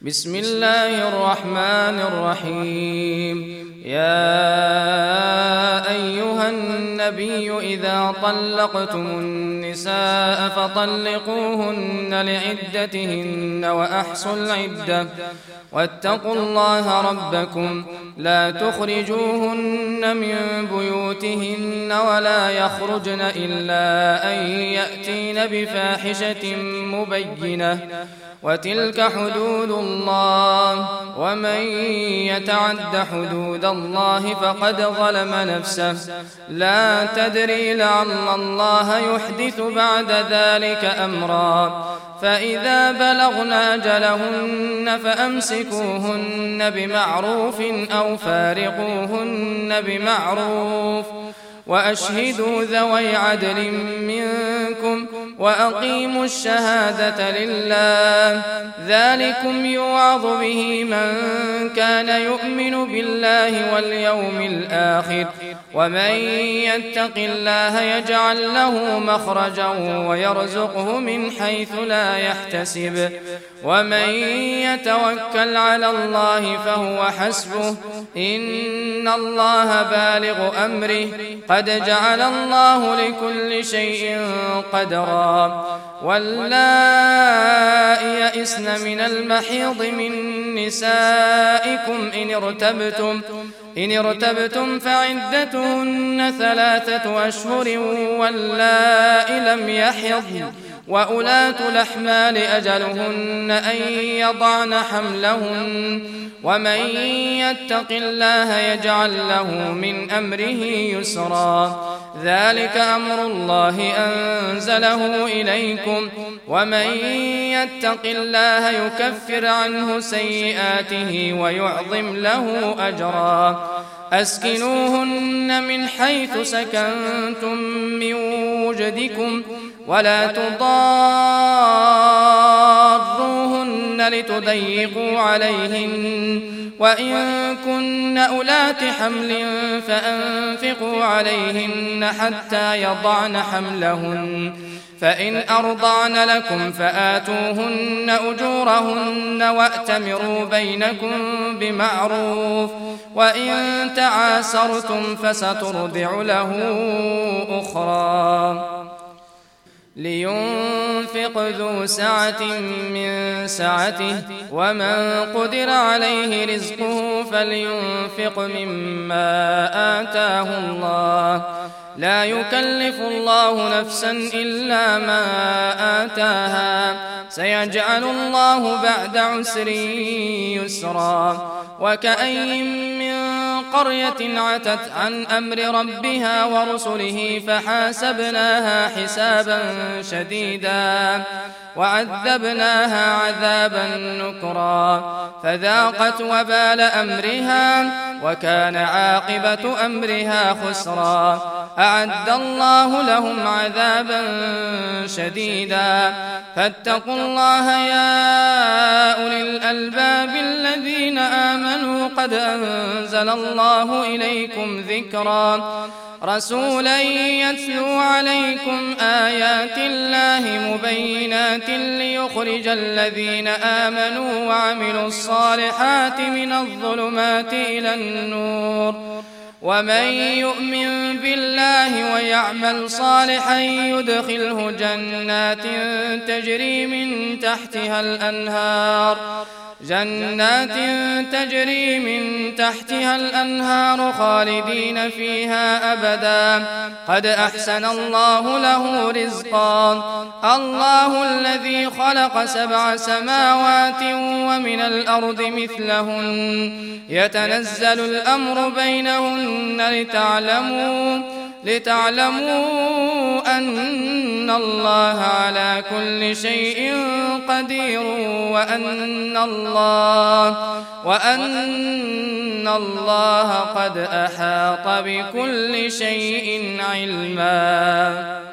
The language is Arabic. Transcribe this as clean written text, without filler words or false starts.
بسم الله الرحمن الرحيم. يا أيها النبي إذا طلقتم النساء فطلقوهن لعدتهن وأحصوا العدة واتقوا الله ربكم لا تخرجوهن من بيوتهن ولا يخرجن إلا أن يأتين بفاحشة مبينة وتلك حدود الله ومن يتعد حدود الله فقد ظلم نفسه لا تدري لعل الله يحدث بعد ذلك أمرا فإذا بلغن أجلهن فأمسكوهن بمعروف أو فارقوهن بمعروف وأشهدوا ذوي عدل منكم وأقيموا الشهادة لله ذلكم يوعظ به من كان يؤمن بالله واليوم الآخر ومن يتق الله يجعل له مخرجا ويرزقه من حيث لا يحتسب ومن يتوكل على الله فهو حسبه إن الله بالغ أمره قد جعل الله لكل شيء قدرا واللائي يئسن من المحيض من نسائكم إن ارتبتم فعدتهن 3 أشهر واللائي لم يحضن وأولاة الأحمال أجلهن أن يضعن حملهن ومن يتق الله يجعل له من أمره يسرا ذلك أمر الله أنزله إليكم ومن يتق الله يكفر عنه سيئاته ويعظم له أجرا أسكنوهن من حيث سكنتم من وجدكم ولا تضاروهن لتضيقوا عليهن وإن كن أولات حمل فأنفقوا عليهن حتى يضعن حملهن فإن أرضعن لكم فآتوهن أجورهن وأتمروا بينكم بمعروف وإن تعاسرتم فسترضع له أخرى لينفق ذو سعة من سعته ومن قدر عليه رزقه فلينفق مما آتاه الله لا يكلف الله نفسا إلا ما آتاها سيجعل الله بعد عسر يسرا وكأي من قرية عتت عن أمر ربها ورسله فحاسبناها حسابا شديدا وعذبناها عذابا نكرا فذاقت وبال أمرها وكان عاقبة أمرها خسرا أعد الله لهم عذابا شديدا فاتقوا الله يا أولي الألباب الذين آمنوا قد أنزل الله إليكم ذكرا رسولا يتلو عليكم آيات الله مبينات ليخرج الذين آمنوا وعملوا الصالحات من الظلمات إلى النور ومن يؤمن بالله ويعمل صالحا يدخله جنات تجري من تحتها الأنهار خالدين فيها أبدا قد أحسن الله له رزقا الله الذي خلق 7 سماوات ومن الأرض مثلهن يتنزل الأمر بينهن لتعلموا أن الله على كل شيء قدير وأن الله قد أحاط بكل شيء علما.